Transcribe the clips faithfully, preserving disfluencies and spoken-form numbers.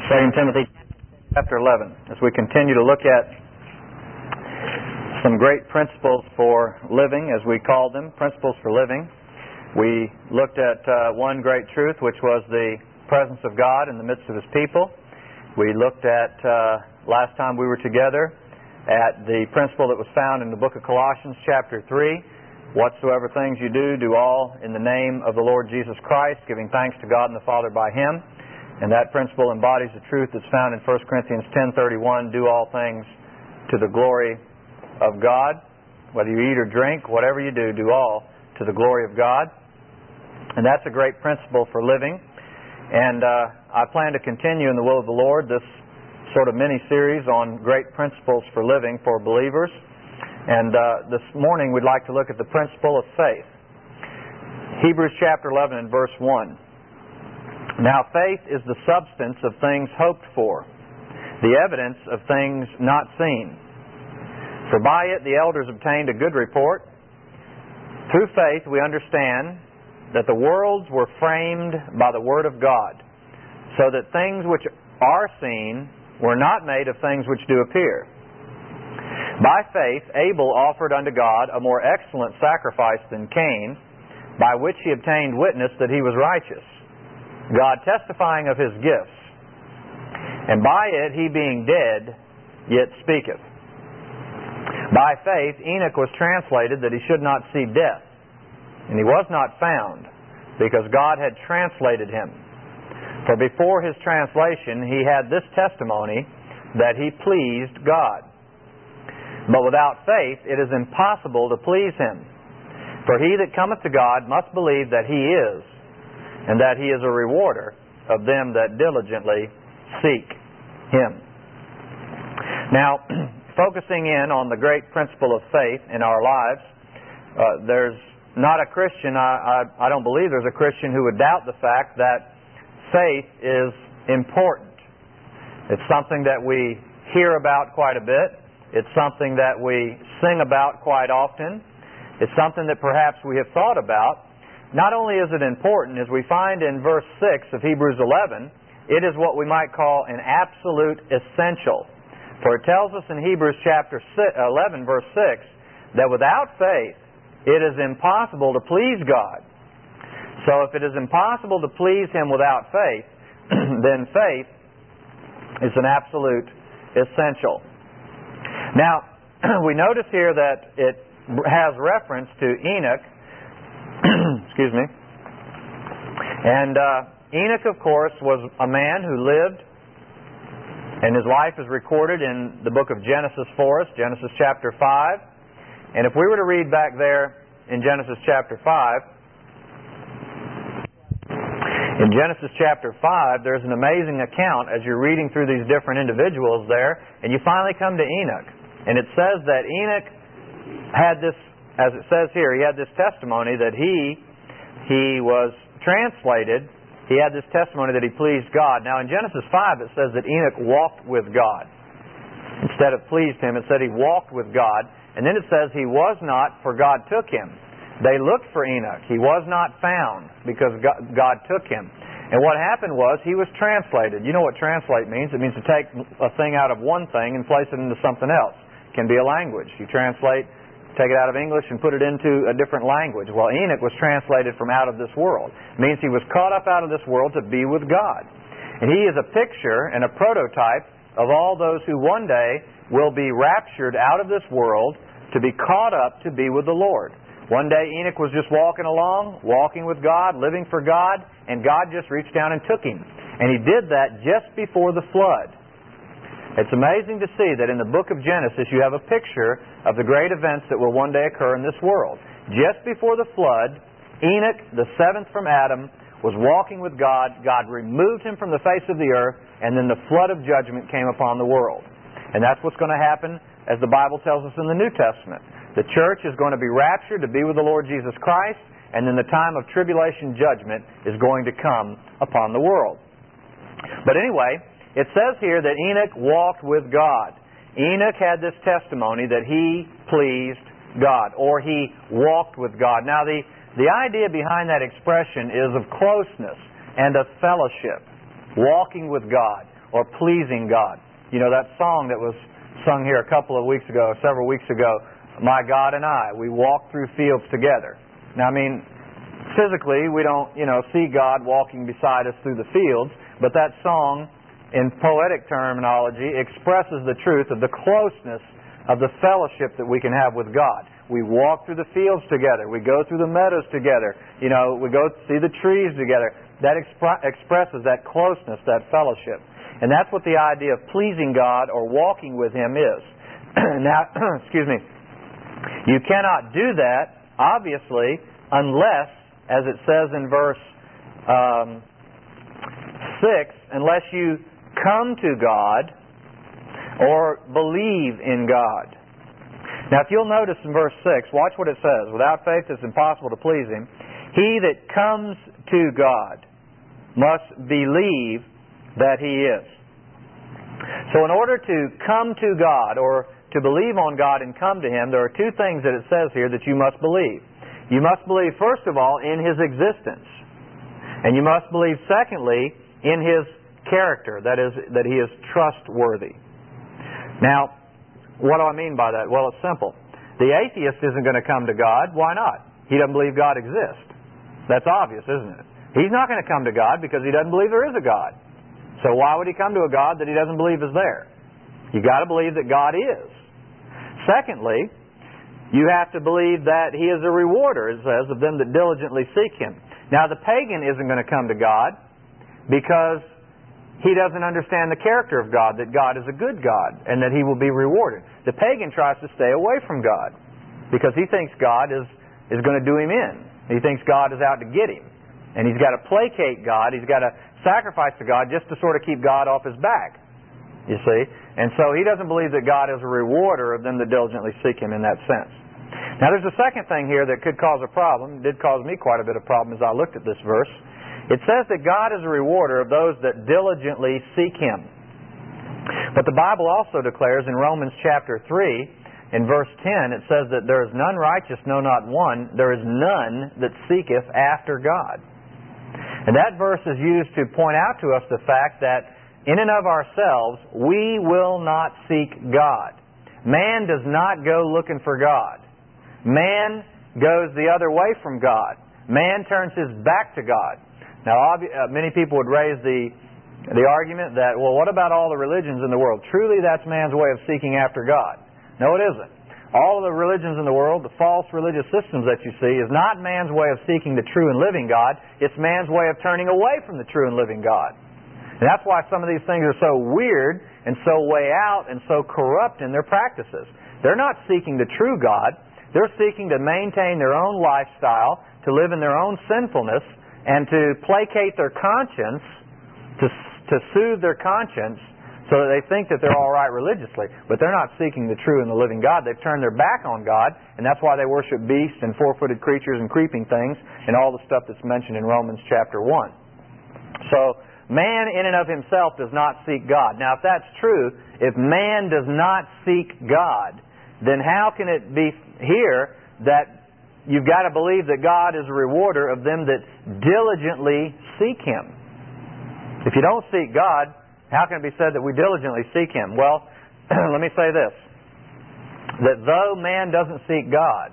Second Timothy chapter eleven, as we continue to look at some great principles for living, as we call them, principles for living. We looked at uh, one great truth, which was the presence of God in the midst of His people. We looked at, uh, last time we were together, at the principle that was found in the book of Colossians chapter three. Whatsoever things you do, do all in the name of the Lord Jesus Christ, giving thanks to God and the Father by Him. And that principle embodies the truth that's found in First Corinthians ten thirty-one, do all things to the glory of God. Whether you eat or drink, whatever you do, do all to the glory of God. And that's a great principle for living. And uh, I plan to continue in the will of the Lord this sort of mini-series on great principles for living for believers. And uh, this morning we'd like to look at the principle of faith. Hebrews chapter eleven and verse one. Now faith is the substance of things hoped for, the evidence of things not seen. For by it the elders obtained a good report. Through faith we understand that the worlds were framed by the Word of God, so that things which are seen were not made of things which do appear. By faith Abel offered unto God a more excellent sacrifice than Cain, by which he obtained witness that he was righteous, God testifying of his gifts. And by it he being dead yet speaketh. By faith Enoch was translated that he should not see death, and he was not found, because God had translated him. For before his translation he had this testimony, that he pleased God. But without faith it is impossible to please Him. For he that cometh to God must believe that He is, and that He is a rewarder of them that diligently seek Him. Now, focusing in on the great principle of faith in our lives, uh, there's not a Christian, I, I, I don't believe there's a Christian who would doubt the fact that faith is important. It's something that we hear about quite a bit. It's something that we sing about quite often. It's something that perhaps we have thought about. Not only is it important, as we find in verse six of Hebrews eleven, it is what we might call an absolute essential. For it tells us in Hebrews chapter eleven, verse six, that without faith it is impossible to please God. So if it is impossible to please Him without faith, then faith is an absolute essential. Now, we notice here that it has reference to Enoch. Excuse me. And uh, Enoch, of course, was a man who lived, and his life is recorded in the book of Genesis for us, Genesis chapter five. And if we were to read back there in Genesis chapter five, in Genesis chapter five, there's an amazing account as you're reading through these different individuals there, and you finally come to Enoch. And it says that Enoch had this, as it says here, he had this testimony that he, he was translated, he had this testimony that he pleased God. Now in Genesis five it says that Enoch walked with God. Instead of pleased Him, it said he walked with God. And then it says he was not, for God took him. They looked for Enoch. He was not found, because God, God took him. And what happened was he was translated. You know what translate means? It means to take a thing out of one thing and place it into something else. Can be a language. You translate, take it out of English and put it into a different language. Well, Enoch was translated from out of this world. It means he was caught up out of this world to be with God. And he is a picture and a prototype of all those who one day will be raptured out of this world to be caught up to be with the Lord. One day Enoch was just walking along, walking with God, living for God, and God just reached down and took him. And He did that just before the flood. It's amazing to see that in the book of Genesis you have a picture of the great events that will one day occur in this world. Just before the flood, Enoch, the seventh from Adam, was walking with God. God removed him from the face of the earth, and then the flood of judgment came upon the world. And that's what's going to happen, as the Bible tells us in the New Testament. The church is going to be raptured to be with the Lord Jesus Christ, and then the time of tribulation judgment is going to come upon the world. But anyway, it says here that Enoch walked with God. Enoch had this testimony that he pleased God, or he walked with God. Now, the, the idea behind that expression is of closeness and of fellowship. Walking with God. or pleasing God. You know that song that was sung here a couple of weeks ago, several weeks ago, My God and I, we walk through fields together. Now, I mean, physically, we don't, you know, see God walking beside us through the fields, but that song, in poetic terminology, expresses the truth of the closeness of the fellowship that we can have with God. We walk through the fields together. We go through the meadows together. You know, we go see the trees together. That expr- expresses that closeness, that fellowship. And that's what the idea of pleasing God or walking with Him is. Now, excuse me, you cannot do that, obviously, unless, as it says in verse um, six, unless you come to God or believe in God. Now, if you'll notice in verse six, watch what it says. Without faith it's impossible to please Him. He that comes to God must believe that He is. So in order to come to God or to believe on God and come to Him, there are two things that it says here that you must believe. You must believe, first of all, in His existence. And you must believe, secondly, in His character, that is, that He is trustworthy. Now, what do I mean by that? Well, it's simple. The atheist isn't going to come to God. Why not? He doesn't believe God exists. That's obvious, isn't it? He's not going to come to God because he doesn't believe there is a God. So why would he come to a God that he doesn't believe is there? You've got to believe that God is. Secondly, you have to believe that He is a rewarder, it says, of them that diligently seek Him. Now, the pagan isn't going to come to God because he doesn't understand the character of God, that God is a good God, and that He will be rewarded. The pagan tries to stay away from God because he thinks God is, is going to do him in. He thinks God is out to get him. And he's got to placate God. He's got to sacrifice to God just to sort of keep God off his back. You see? And so he doesn't believe that God is a rewarder of them that diligently seek Him in that sense. Now there's a second thing here that could cause a problem. It did cause me quite a bit of problem as I looked at this verse. It says that God is a rewarder of those that diligently seek Him. But the Bible also declares in Romans chapter three, in verse ten, it says that there is none righteous, no, not one. There is none that seeketh after God. And that verse is used to point out to us the fact that in and of ourselves, we will not seek God. Man does not go looking for God. Man goes the other way from God. Man turns his back to God. Now, many people would raise the, the argument that, well, what about all the religions in the world? Truly, that's man's way of seeking after God. No, it isn't. All of the religions in the world, the false religious systems that you see, is not man's way of seeking the true and living God. It's man's way of turning away from the true and living God. And that's why some of these things are so weird and so way out and so corrupt in their practices. They're not seeking the true God. They're seeking to maintain their own lifestyle, to live in their own sinfulness, and to placate their conscience, to, to soothe their conscience, so that they think that they're all right religiously. But they're not seeking the true and the living God. They've turned their back on God, and that's why they worship beasts and four-footed creatures and creeping things and all the stuff that's mentioned in Romans chapter one. So, man in and of himself does not seek God. Now, if that's true, if man does not seek God, then how can it be here that you've got to believe that God is a rewarder of them that diligently seek Him? If you don't seek God, how can it be said that we diligently seek Him? Well, let me say this. That though man doesn't seek God,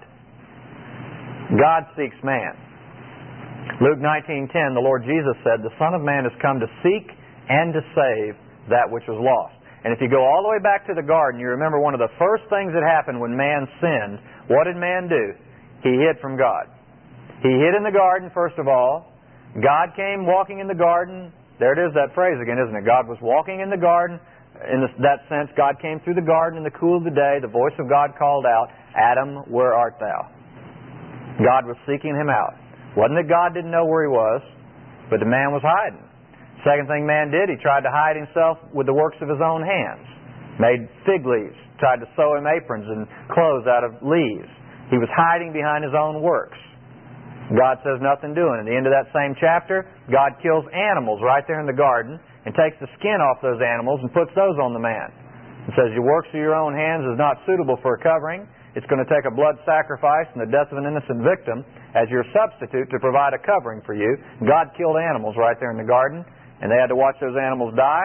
God seeks man. Luke nineteen ten, the Lord Jesus said, the Son of Man has come to seek and to save that which was lost. And if you go all the way back to the garden, you remember one of the first things that happened when man sinned. What did man do? He hid from God. He hid in the garden, first of all. God came walking in the garden. There it is, that phrase again, isn't it? God was walking in the garden. In this, that sense, God came through the garden in the cool of the day. The voice of God called out, Adam, where art thou? God was seeking him out. Wasn't that God didn't know where he was, but the man was hiding. Second thing man did, he tried to hide himself with the works of his own hands. Made fig leaves, tried to sew him aprons and clothes out of leaves. He was hiding behind his own works. God says nothing doing. At the end of that same chapter, God kills animals right there in the garden and takes the skin off those animals and puts those on the man. It says, your works of your own hands is not suitable for a covering. It's going to take a blood sacrifice and the death of an innocent victim as your substitute to provide a covering for you. God killed animals right there in the garden, and they had to watch those animals die,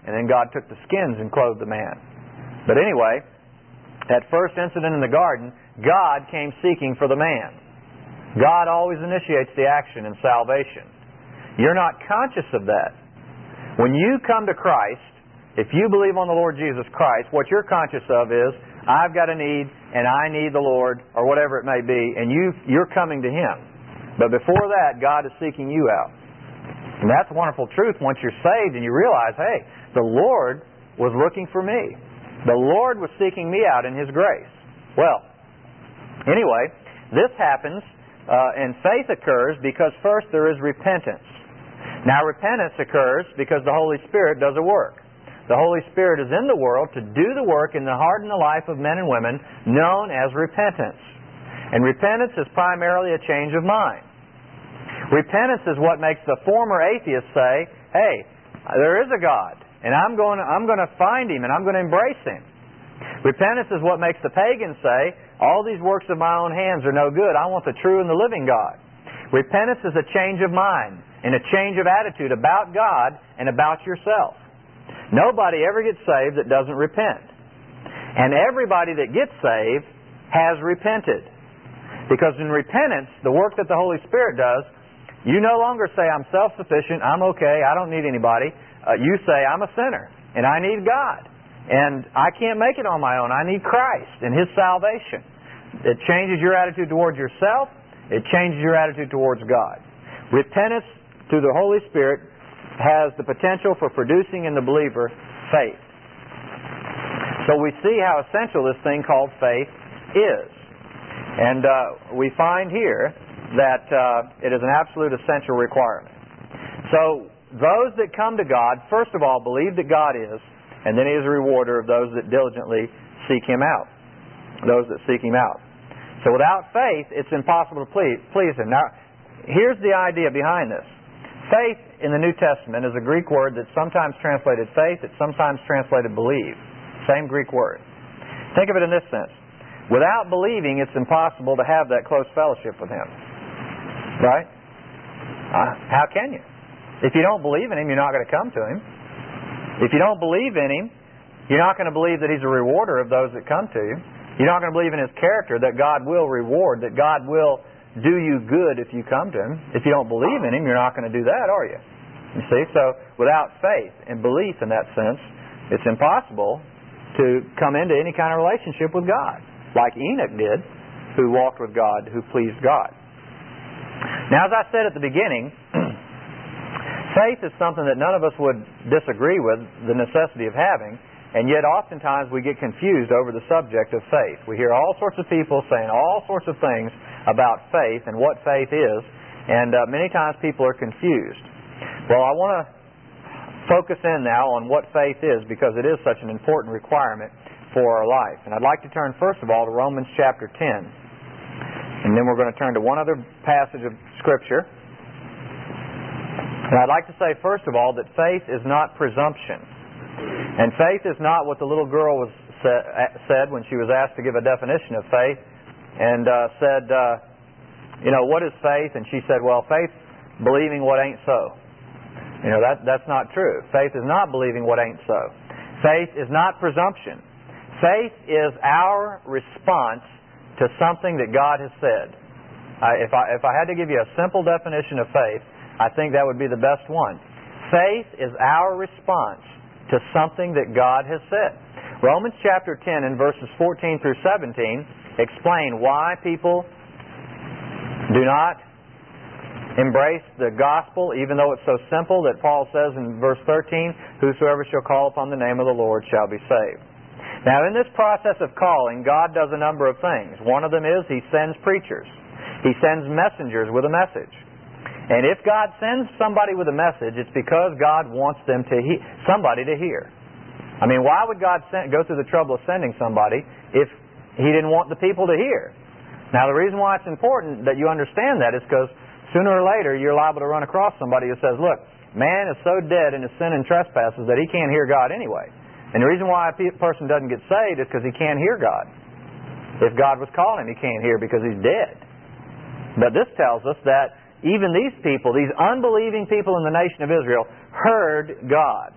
and then God took the skins and clothed the man. But anyway, that first incident in the garden, God came seeking for the man. God always initiates the action in salvation. You're not conscious of that. When you come to Christ, if you believe on the Lord Jesus Christ, what you're conscious of is, I've got a need, and I need the Lord, or whatever it may be, and you, you're coming to Him. But before that, God is seeking you out. And that's a wonderful truth once you're saved and you realize, hey, the Lord was looking for me. The Lord was seeking me out in His grace. Well, anyway, this happens uh, and faith occurs because first there is repentance. Now repentance occurs because the Holy Spirit does a work. The Holy Spirit is in the world to do the work in the heart and the life of men and women known as repentance. And repentance is primarily a change of mind. Repentance is what makes the former atheist say, hey, there is a God, and I'm going to, I'm going to find Him, and I'm going to embrace Him. Repentance is what makes the pagan say, all these works of my own hands are no good. I want the true and the living God. Repentance is a change of mind and a change of attitude about God and about yourself. Nobody ever gets saved that doesn't repent. And everybody that gets saved has repented. Because in repentance, the work that the Holy Spirit does, you no longer say, I'm self-sufficient, I'm okay, I don't need anybody. Uh, you say, I'm a sinner, and I need God. And I can't make it on my own. I need Christ and His salvation. It changes your attitude towards yourself. It changes your attitude towards God. Repentance through the Holy Spirit has the potential for producing in the believer faith. So we see how essential this thing called faith is. And uh, we find here that uh, it is an absolute essential requirement. So those that come to God, first of all, believe that God is, and then He is a rewarder of those that diligently seek Him out. Those that seek Him out. So without faith, it's impossible to please, please Him. Now, here's the idea behind this. Faith in the New Testament is a Greek word that's sometimes translated faith, it's sometimes translated believe. Same Greek word. Think of it in this sense. Without believing, it's impossible to have that close fellowship with Him. Right? Uh, how can you? If you don't believe in Him, you're not going to come to Him. If you don't believe in Him, you're not going to believe that He's a rewarder of those that come to you. You're not going to believe in His character, that God will reward, that God will do you good if you come to Him. If you don't believe in Him, you're not going to do that, are you? You see, so without faith and belief in that sense, it's impossible to come into any kind of relationship with God, like Enoch did, who walked with God, who pleased God. Now, as I said at the beginning, faith is something that none of us would disagree with, the necessity of having, and yet oftentimes we get confused over the subject of faith. We hear all sorts of people saying all sorts of things about faith and what faith is, and uh, many times people are confused. Well, I want to focus in now on what faith is because it is such an important requirement for our life. And I'd like to turn first of all to Romans chapter ten. And then we're going to turn to one other passage of Scripture. And I'd like to say first of all that faith is not presumption. And faith is not what the little girl was said when she was asked to give a definition of faith, and uh, said, uh, you know, what is faith? And she said, well, faith believing what ain't so. You know, that that's not true. Faith is not believing what ain't so. Faith is not presumption. Faith is our response to something that God has said. I, if I if I had to give you a simple definition of faith, I think that would be the best one. Faith is our response to something that God has said. Romans chapter ten and verses fourteen through seventeen explain why people do not embrace the gospel, even though it's so simple that Paul says in verse thirteen, whosoever shall call upon the name of the Lord shall be saved. Now, in this process of calling, God does a number of things. One of them is He sends preachers. He sends messengers with a message. And if God sends somebody with a message, it's because God wants them to he- somebody to hear. I mean, why would God send, go through the trouble of sending somebody if He didn't want the people to hear? Now, the reason why it's important that you understand that is because sooner or later you're liable to run across somebody who says, look, man is so dead in his sin and trespasses that he can't hear God anyway. And the reason why a person doesn't get saved is because he can't hear God. If God was calling him, he can't hear because he's dead. But this tells us that even these people, these unbelieving people in the nation of Israel, heard God.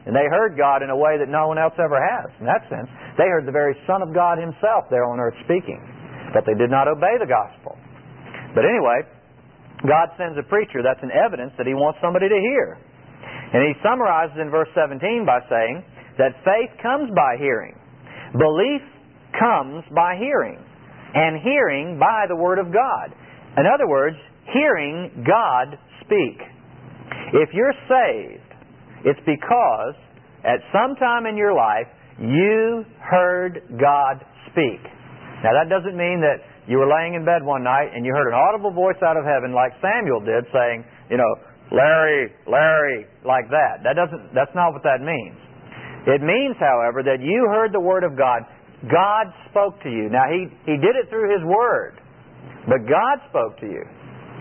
And they heard God in a way that no one else ever has. In that sense, they heard the very Son of God Himself there on earth speaking. But they did not obey the gospel. But anyway, God sends a preacher. That's an evidence that He wants somebody to hear. And He summarizes in verse seventeen by saying that faith comes by hearing. Belief comes by hearing. And hearing by the Word of God. In other words, hearing God speak. If you're saved, it's because at some time in your life you heard God speak. Now that doesn't mean that you were laying in bed one night and you heard an audible voice out of heaven like Samuel did saying, you know, Larry, Larry, like that. That doesn't, that's not what that means. It means, however, that you heard the Word of God. God spoke to you. Now He, he did it through His Word, but God spoke to you.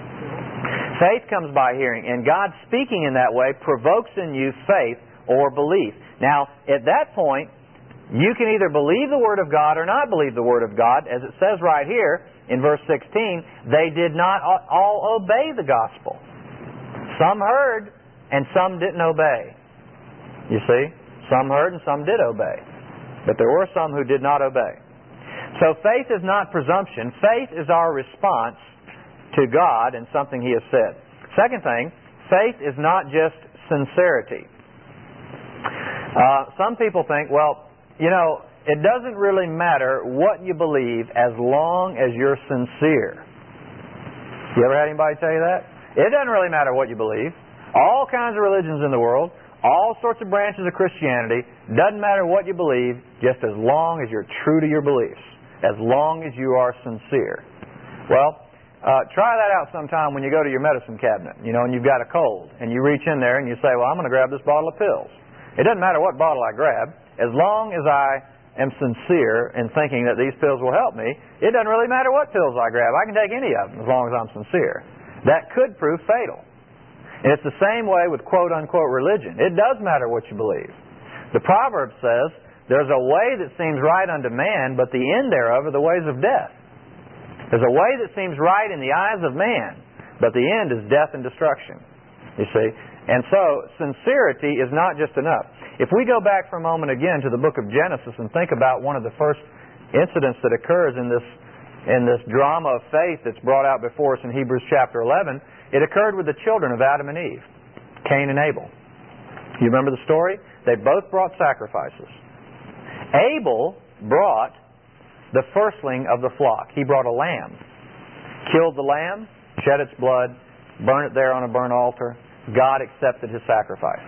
Faith comes by hearing, and God speaking in that way provokes in you faith or belief. Now, at that point, you can either believe the Word of God or not believe the Word of God. As it says right here in verse sixteen, they did not all obey the gospel. Some heard, and some didn't obey. You see? Some heard and some did obey. But there were some who did not obey. So faith is not presumption. Faith is our response to God and something He has said. Second thing, faith is not just sincerity. Uh, some people think, well, you know, it doesn't really matter what you believe as long as you're sincere. You ever had anybody tell you that? It doesn't really matter what you believe. All kinds of religions in the world, all sorts of branches of Christianity, doesn't matter what you believe, just as long as you're true to your beliefs, as long as you are sincere. Well, Uh, try that out sometime when you go to your medicine cabinet, you know, and you've got a cold, and you reach in there and you say, well, I'm going to grab this bottle of pills. It doesn't matter what bottle I grab, as long as I am sincere in thinking that these pills will help me, it doesn't really matter what pills I grab. I can take any of them as long as I'm sincere. That could prove fatal. And it's the same way with quote-unquote religion. It does matter what you believe. The proverb says, there's a way that seems right unto man, but the end thereof are the ways of death. There's a way that seems right in the eyes of man, but the end is death and destruction. You see? And so, sincerity is not just enough. If we go back for a moment again to the book of Genesis and think about one of the first incidents that occurs in this in this drama of faith that's brought out before us in Hebrews chapter eleven, it occurred with the children of Adam and Eve, Cain and Abel. You remember the story? They both brought sacrifices. Abel brought the firstling of the flock. He brought a lamb, killed the lamb, shed its blood, burned it there on a burnt altar. God accepted his sacrifice.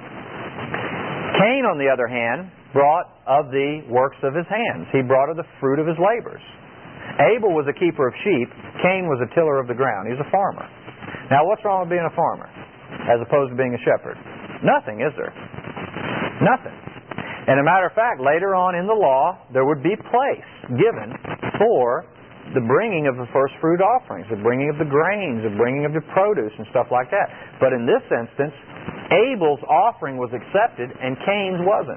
Cain, on the other hand, brought of the works of his hands. He brought of the fruit of his labors. Abel was a keeper of sheep. Cain was a tiller of the ground. He was a farmer. Now, what's wrong with being a farmer as opposed to being a shepherd? Nothing, is there? Nothing. And a matter of fact, later on in the law, there would be place given for the bringing of the first fruit offerings, the bringing of the grains, the bringing of the produce and stuff like that. But in this instance, Abel's offering was accepted and Cain's wasn't.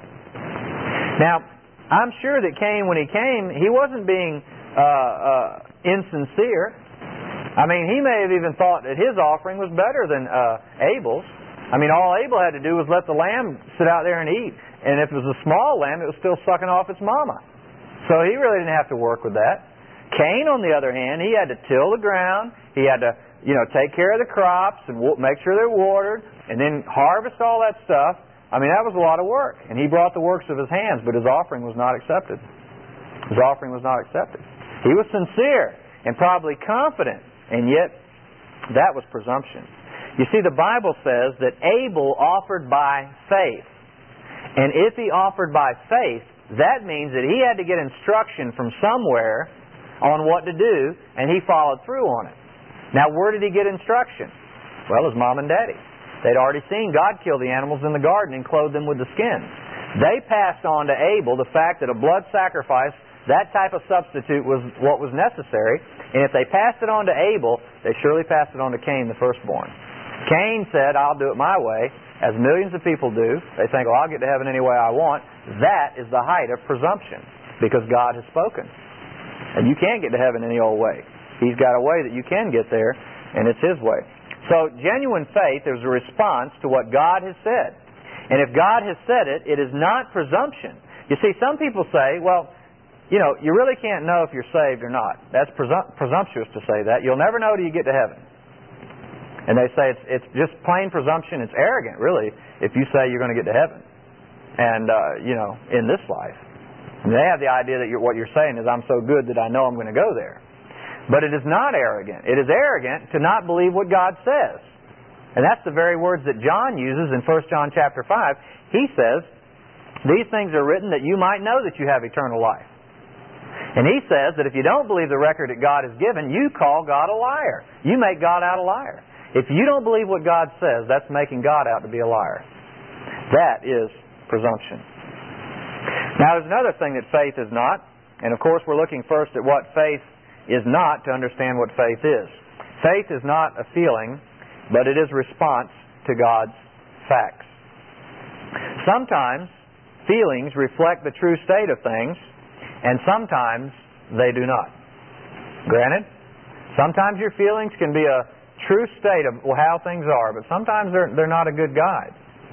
Now, I'm sure that Cain, when he came, he wasn't being uh, uh, insincere. I mean, he may have even thought that his offering was better than uh, Abel's. I mean, all Abel had to do was let the lamb sit out there and eat. And if it was a small lamb, it was still sucking off its mama. So he really didn't have to work with that. Cain, on the other hand, he had to till the ground. He had to, you know, take care of the crops and make sure they're watered and then harvest all that stuff. I mean, that was a lot of work. And he brought the works of his hands, but his offering was not accepted. His offering was not accepted. He was sincere and probably confident, and yet that was presumption. You see, the Bible says that Abel offered by faith. And if he offered by faith, that means that he had to get instruction from somewhere on what to do, and he followed through on it. Now, where did he get instruction? Well, his mom and daddy. They'd already seen God kill the animals in the garden and clothe them with the skins. They passed on to Abel the fact that a blood sacrifice, that type of substitute, was what was necessary. And if they passed it on to Abel, they surely passed it on to Cain, the firstborn. Cain said, I'll do it my way, as millions of people do. They think, well, I'll get to heaven any way I want. That is the height of presumption, because God has spoken. And you can't get to heaven any old way. He's got a way that you can get there, and it's His way. So genuine faith is a response to what God has said. And if God has said it, it is not presumption. You see, some people say, well, you know, you really can't know if you're saved or not. That's presum- presumptuous to say that. You'll never know till you get to heaven. And they say it's, it's just plain presumption. It's arrogant, really, if you say you're going to get to heaven. And, uh, you know, in this life. And they have the idea that you're, what you're saying is, I'm so good that I know I'm going to go there. But it is not arrogant. It is arrogant to not believe what God says. And that's the very words that John uses in First John chapter five. He says, these things are written that you might know that you have eternal life. And he says that if you don't believe the record that God has given, you call God a liar. You make God out a liar. If you don't believe what God says, that's making God out to be a liar. That is presumption. Now, there's another thing that faith is not. And, of course, we're looking first at what faith is not to understand what faith is. Faith is not a feeling, but it is response to God's facts. Sometimes feelings reflect the true state of things, and sometimes they do not. Granted, sometimes your feelings can be a true state of how things are, but sometimes they're, they're not a good guide.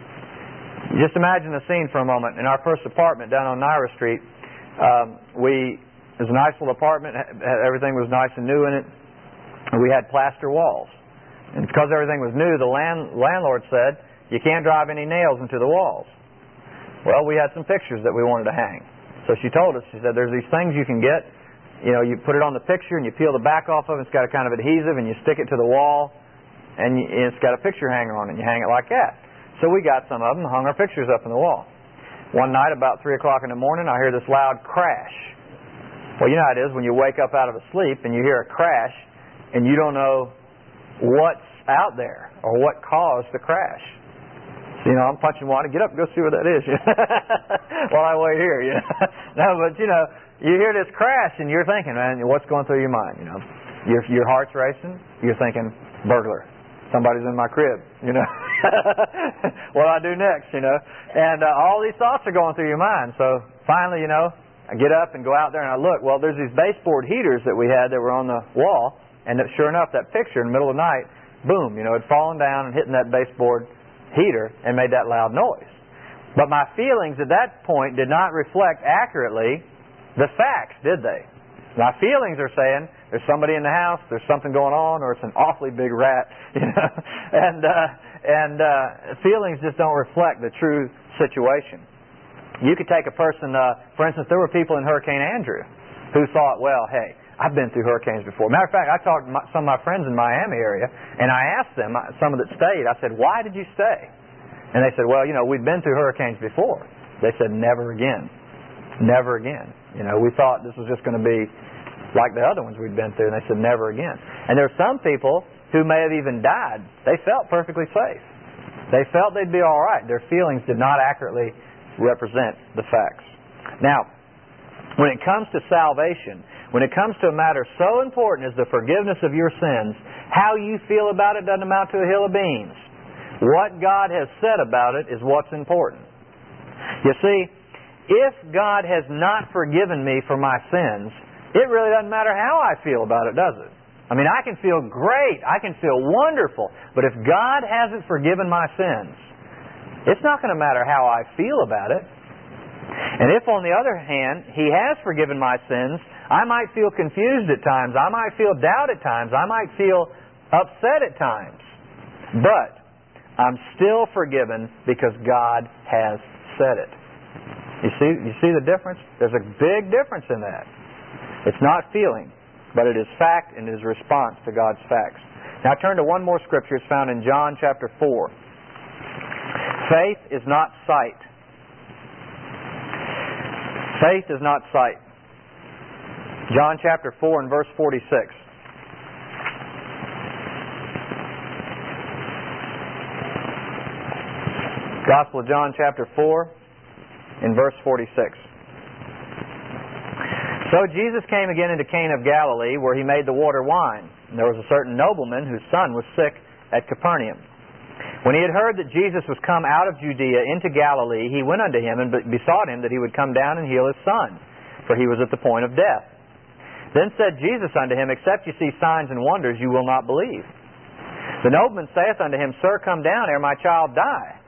Just imagine the scene for a moment. In our first apartment down on Naira Street, um, we, it was a nice little apartment, everything was nice and new in it, and we had plaster walls. And because everything was new, the land, landlord said, you can't drive any nails into the walls. Well, we had some pictures that we wanted to hang. So she told us, she said, there's these things you can get, you know, you put it on the picture and you peel the back off of it, it's got a kind of adhesive, and you stick it to the wall, and you, it's got a picture hanger on it, and you hang it like that. So we got some of them and hung our pictures up in the wall. One night, about three o'clock in the morning, I hear this loud crash. Well, you know how it is when you wake up out of a sleep and you hear a crash, and you don't know what's out there or what caused the crash. You know, I'm punching water. Get up and go see what that is. While I wait here, you know. No, but, you know, you hear this crash and you're thinking, man, what's going through your mind, you know? Your, your heart's racing. You're thinking, burglar. Somebody's in my crib, you know. What do I do next, you know? And uh, all these thoughts are going through your mind. So finally, you know, I get up and go out there and I look. Well, there's these baseboard heaters that we had that were on the wall. And that, sure enough, that picture in the middle of the night, boom, you know, had fallen down and hitting that baseboard heater and made that loud noise. But my feelings at that point did not reflect accurately the facts, did they? My feelings are saying there's somebody in the house, there's something going on, or it's an awfully big rat, you know. And uh, and uh, feelings just don't reflect the true situation. You could take a person, uh, for instance, there were people in Hurricane Andrew who thought, well, hey, I've been through hurricanes before. Matter of fact, I talked to my, some of my friends in Miami area, and I asked them, some that stayed, I said, why did you stay? And they said, well, you know, we've been through hurricanes before. They said, never again. Never again. You know, we thought this was just going to be like the other ones we'd been through, and they said, never again. And there are some people who may have even died. They felt perfectly safe. They felt they'd be all right. Their feelings did not accurately represent the facts. Now, when it comes to salvation, when it comes to a matter so important as the forgiveness of your sins, how you feel about it doesn't amount to a hill of beans. What God has said about it is what's important. You see, if God has not forgiven me for my sins, it really doesn't matter how I feel about it, does it? I mean, I can feel great. I can feel wonderful. But if God hasn't forgiven my sins, it's not going to matter how I feel about it. And if, on the other hand, He has forgiven my sins, I might feel confused at times. I might feel doubt at times. I might feel upset at times. But I'm still forgiven because God has said it. You see, you see the difference? There's a big difference in that. It's not feeling, but it is fact and it is response to God's facts. Now turn to one more scripture. It's found in John chapter four. Faith is not sight. Faith is not sight. John chapter four and verse forty-six. Gospel of John chapter four in verse forty-six. So Jesus came again into Cana of Galilee, where He made the water wine. And there was a certain nobleman whose son was sick at Capernaum. When He had heard that Jesus was come out of Judea into Galilee, He went unto Him and besought Him that He would come down and heal his son, for he was at the point of death. Then said Jesus unto him, Except you see signs and wonders, you will not believe. The nobleman saith unto him, Sir, come down ere my child die.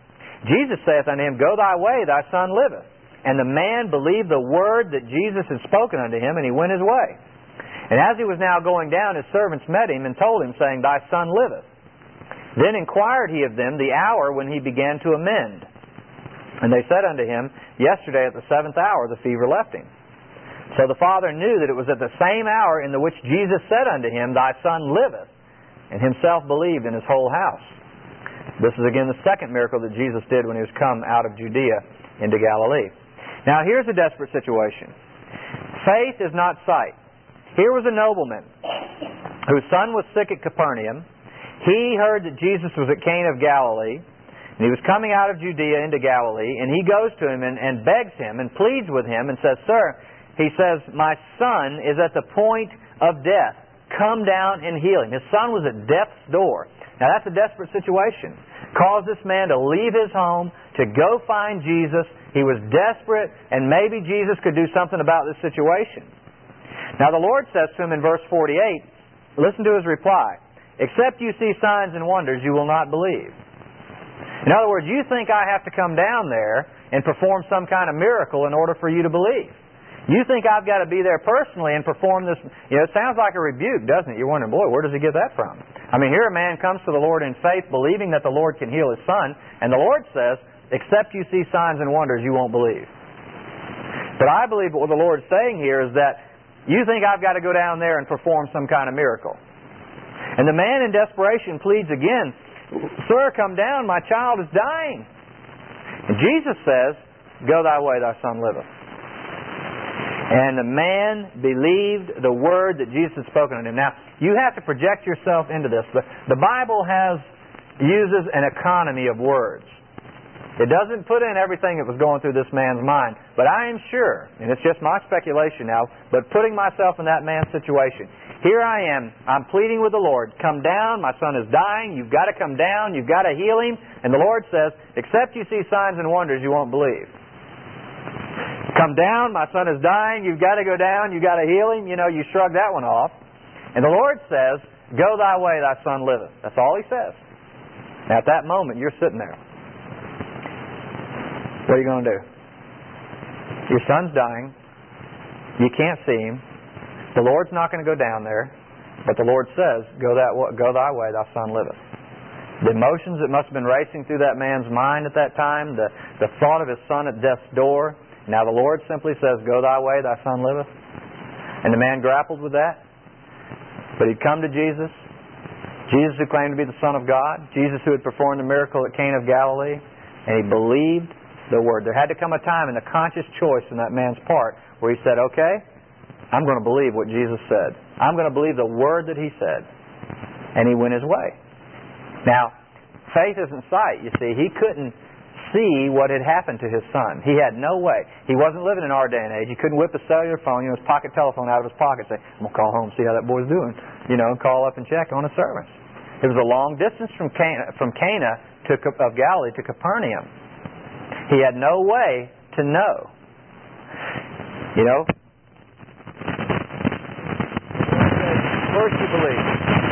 Jesus saith unto him, Go thy way, thy son liveth. And the man believed the word that Jesus had spoken unto him, and he went his way. And as he was now going down, his servants met him and told him, saying, Thy son liveth. Then inquired he of them the hour when he began to amend. And they said unto him, Yesterday at the seventh hour the fever left him. So the father knew that it was at the same hour in the which Jesus said unto him, Thy son liveth, and himself believed in his whole house. This is again the second miracle that Jesus did when he was come out of Judea into Galilee. Now here's a desperate situation. Faith is not sight. Here was a nobleman whose son was sick at Capernaum. He heard that Jesus was at Cana of Galilee, and he was coming out of Judea into Galilee, and he goes to him and, and begs him and pleads with him and says, Sir, he says, my son is at the point of death. Come down and heal him. His son was at death's door. Now that's a desperate situation. Caused this man to leave his home, to go find Jesus. He was desperate, and maybe Jesus could do something about this situation. Now the Lord says to him in verse forty-eight, listen to his reply, Except you see signs and wonders, you will not believe. In other words, you think I have to come down there and perform some kind of miracle in order for you to believe. You think I've got to be there personally and perform this. You know, it sounds like a rebuke, doesn't it? You're wondering, boy, where does he get that from? I mean, here a man comes to the Lord in faith, believing that the Lord can heal his son, and the Lord says, except you see signs and wonders, you won't believe. But I believe what the Lord's saying here is that you think I've got to go down there and perform some kind of miracle. And the man in desperation pleads again, Sir, come down, my child is dying. And Jesus says, Go thy way, thy son liveth. And the man believed the word that Jesus had spoken to him. Now, you have to project yourself into this. The, the Bible has uses an economy of words. It doesn't put in everything that was going through this man's mind. But I am sure, and it's just my speculation now, but putting myself in that man's situation. Here I am. I'm pleading with the Lord. Come down. My son is dying. You've got to come down. You've got to heal him. And the Lord says, except you see signs and wonders, you won't believe. Come down, my son is dying, you've got to go down, you've got to heal him. You know, you shrug that one off. And the Lord says, Go thy way, thy son liveth. That's all He says. Now, at that moment, you're sitting there. What are you going to do? Your son's dying. You can't see him. The Lord's not going to go down there. But the Lord says, Go that way, go thy way, thy son liveth. The emotions that must have been racing through that man's mind at that time, the, the thought of his son at death's door. Now the Lord simply says, Go thy way, thy son liveth. And the man grappled with that. But he'd come to Jesus. Jesus who claimed to be the Son of God. Jesus who had performed the miracle at Cana of Galilee. And he believed the word. There had to come a time in the conscious choice in that man's part where he said, Okay, I'm going to believe what Jesus said. I'm going to believe the word that He said. And he went his way. Now, faith isn't sight, you see. He couldn't see what had happened to his son. He had no way. He wasn't living in our day and age. He couldn't whip a cellular phone, you know, his pocket telephone out of his pocket and say, I'm going to call home and see how that boy's doing. You know, and call up and check on his servants. It was a long distance from Cana, from Cana to, of Galilee to Capernaum. He had no way to know. You know? First you believe.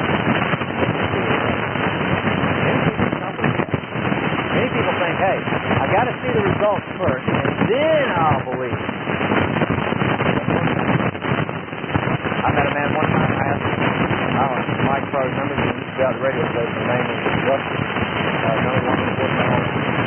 Many people think, hey, I got to see the results first, and then I'll believe. I met a man one time, I asked him, I don't know, Mike probably remembers, he used to be out at the radio station, his name was Rusty. Uh, another one that worked on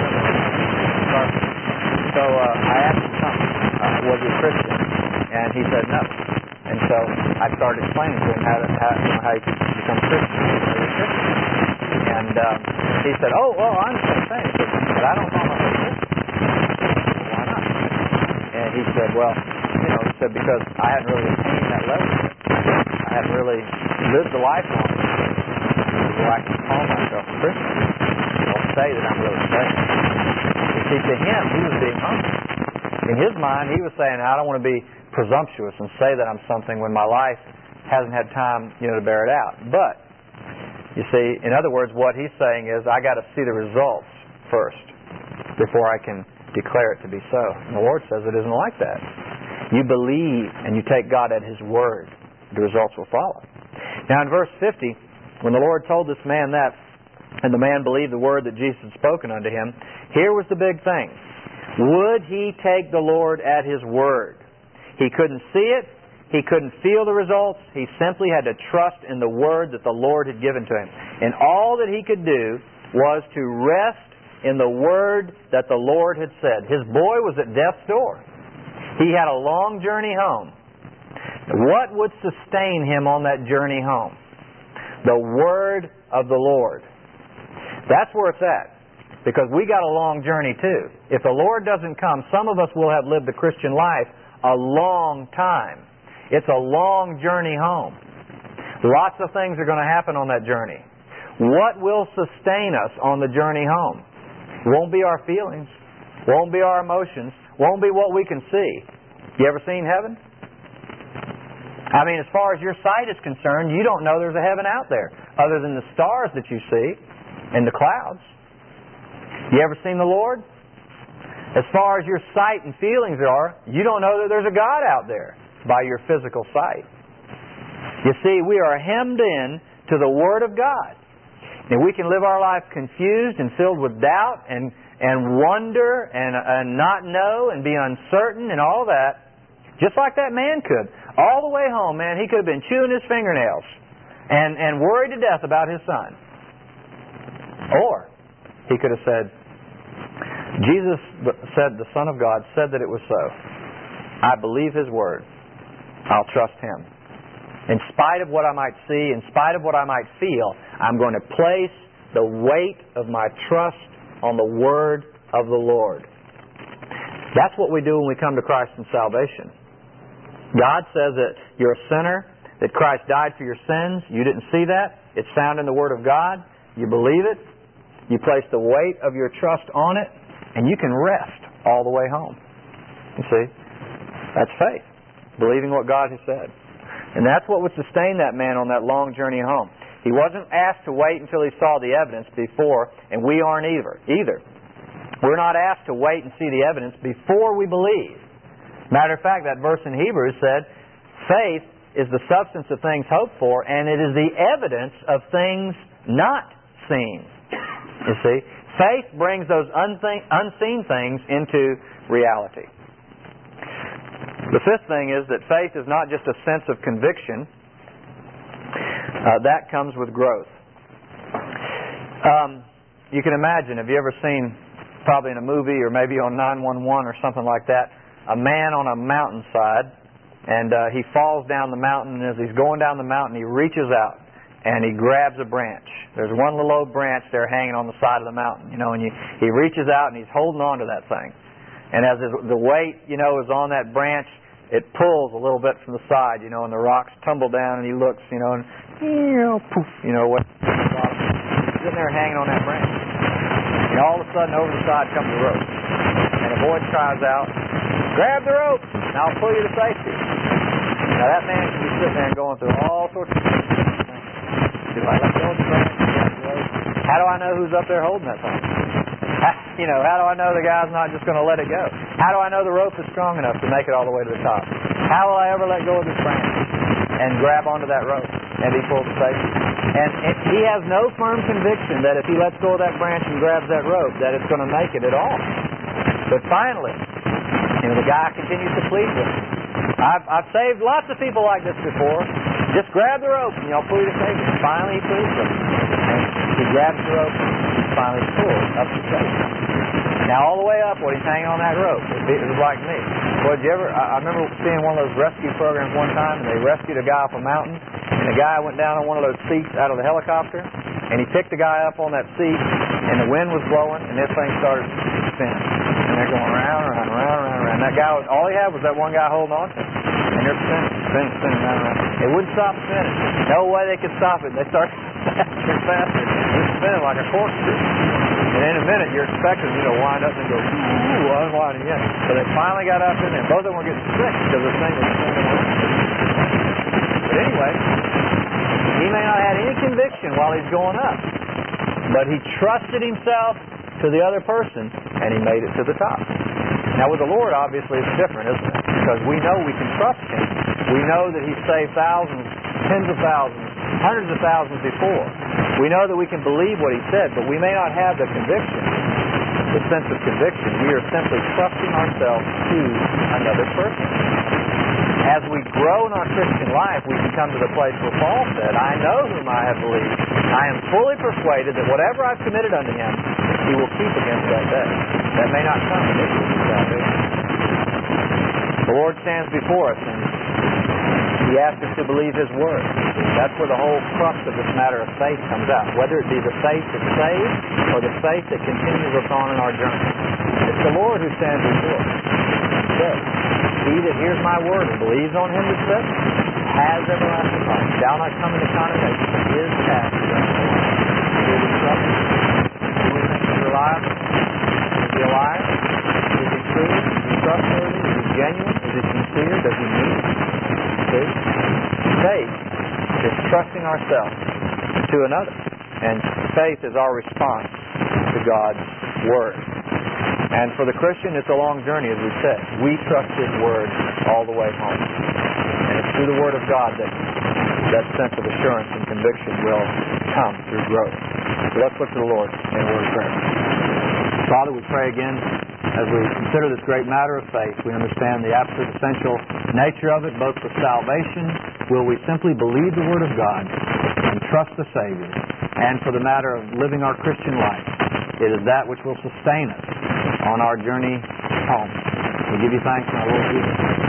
So uh, I asked him something, uh, was he a Christian? And he said no. And so I started explaining to him how, to, how, you know, how you could become a Christian. And uh, he said, oh, well, I understand what you're saying, but I don't call myself a Christian. Well, why not? And he said, well, you know, he said, because I hadn't really attained that level. I hadn't really lived the life long enough where I can call myself a Christian. I'll say that I'm really saved. You see, to him, he was being humble. In his mind, he was saying, I don't want to be presumptuous and say that I'm something when my life hasn't had time, you know, to bear it out. But, you see, in other words, what he's saying is, I got to see the results first before I can declare it to be so. And the Lord says it isn't like that. You believe and you take God at His word, the results will follow. Now in verse fifty, when the Lord told this man that, and the man believed the word that Jesus had spoken unto him. Here was the big thing. Would he take the Lord at His word? He couldn't see it. He couldn't feel the results. He simply had to trust in the word that the Lord had given to him. And all that he could do was to rest in the word that the Lord had said. His boy was at death's door. He had a long journey home. What would sustain him on that journey home? The word of the Lord. That's where it's at. Because we got a long journey too. If the Lord doesn't come, some of us will have lived the Christian life a long time. It's a long journey home. Lots of things are going to happen on that journey. What will sustain us on the journey home? Won't be our feelings. Won't be our emotions. Won't be what we can see. You ever seen heaven? I mean, as far as your sight is concerned, you don't know there's a heaven out there other than the stars that you see and the clouds. You ever seen the Lord? As far as your sight and feelings are, you don't know that there's a God out there by your physical sight. You see, we are hemmed in to the Word of God. And we can live our life confused and filled with doubt and, and wonder and, and not know and be uncertain and all that, just like that man could. All the way home, man, he could have been chewing his fingernails and, and worried to death about his son. Or he could have said, Jesus said, the Son of God said that it was so. I believe His word. I'll trust Him. In spite of what I might see, in spite of what I might feel, I'm going to place the weight of my trust on the word of the Lord. That's what we do when we come to Christ in salvation. God says that you're a sinner, that Christ died for your sins. You didn't see that. It's found in the Word of God. You believe it. You place the weight of your trust on it, and you can rest all the way home. You see? That's faith. Believing what God has said. And that's what would sustain that man on that long journey home. He wasn't asked to wait until he saw the evidence before, and we aren't either. Either. We're not asked to wait and see the evidence before we believe. Matter of fact, that verse in Hebrews said, faith is the substance of things hoped for, and it is the evidence of things not seen. You see? Faith brings those unseen things into reality. The fifth thing is that faith is not just a sense of conviction. Uh, that comes with growth. Um, you can imagine, have you ever seen, probably in a movie or maybe on nine one one or something like that, a man on a mountainside, and uh, he falls down the mountain, and as he's going down the mountain, he reaches out and he grabs a branch. There's one little old branch there hanging on the side of the mountain, you know, and you, he reaches out and he's holding on to that thing. And as his, the weight, you know, is on that branch, it pulls a little bit from the side, you know, and the rocks tumble down, and he looks, you know, and you know, poof, you know what? He's sitting there hanging on that branch. And all of a sudden, over the side comes the rope. And a voice cries out, grab the rope, and I'll pull you to safety. Now that man can be sitting there and going through all sorts of things. He's like, let go of the branch, grab the rope. How do I know who's up there holding that thing? You know, how do I know the guy's not just going to let it go? How do I know the rope is strong enough to make it all the way to the top? How will I ever let go of this branch and grab onto that rope and be pulled to safety? And it, he has no firm conviction that if he lets go of that branch and grabs that rope, that it's going to make it at all. But finally, you know, the guy continues to plead with him. I've, I've saved lots of people like this before. Just grab the rope and I'll pull you to safety. And finally he pleads with him. And he grabs the rope and finally pulls up to safety. Now all the way up when he's hanging on that rope, it was like me. Well, did you ever, I, I remember seeing one of those rescue programs one time, and they rescued a guy off a mountain, and the guy went down on one of those seats out of the helicopter, and he picked the guy up on that seat, and the wind was blowing, and this thing started spinning. And they're going around, around, around, around, around. That guy, all he had was that one guy holding on to him. And they're spinning, spinning, spinning, around, around. It wouldn't stop spinning. No way they could stop it. They started faster and faster. It was spinning like a corkscrew. And in a minute, you're expecting, you know, wind up and go, ooh, unwinding again. So they finally got up in there. Both of them were getting sick because this thing was spinning around. But anyway, he may not have had any conviction while he's going up. But he trusted himself to the other person, and he made it to the top. Now with the Lord, obviously, it's different, isn't it? Because we know we can trust Him. We know that He's saved thousands, tens of thousands, hundreds of thousands before. We know that we can believe what He said, but we may not have the conviction, the sense of conviction. We are simply trusting ourselves to another person. As we grow in our Christian life, we can come to the place where Paul said, I know whom I have believed. I am fully persuaded that whatever I've committed unto Him, He will keep against that day. That may not come initially to salvation. The Lord stands before us, and He asks us to believe His Word. That's where the whole crux of this matter of faith comes out, whether it be the faith that saves or the faith that continues us on in our journey. It's the Lord who stands before us. He says, He that hears my word and believes on Him that sent me has everlasting life, shall not come into condemnation, but is passed to everlasting life. Will we trust Him? Do we think He's reliable? Is He a liar? Is He true? Is He trustworthy? Is He genuine? Is He sincere? Does He mean? See? Faith is trusting ourselves to another. And faith is our response to God's Word. And for the Christian, it's a long journey, as we've said. We trust His Word all the way home. And it's through the Word of God that that sense of assurance and conviction will come through growth. So let's look to the Lord in a word of prayer. Father, we pray again, as we consider this great matter of faith, we understand the absolute essential nature of it, both for salvation. Will we simply believe the Word of God and trust the Savior? And for the matter of living our Christian life, it is that which will sustain us on our journey home. We give you thanks in our Lord Jesus.